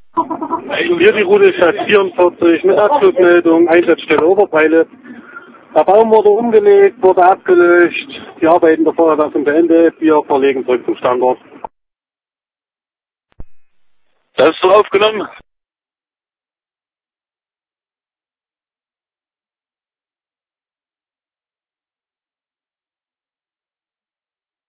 Hier die Route Stadt 44 mit Abschlussmeldung, Einsatzstelle Oberpeile. Der Baum wurde umgelegt, wurde abgelöscht, die Arbeiten der Feuerwehr sind beendet, wir verlegen zurück zum Standort. Das ist so aufgenommen.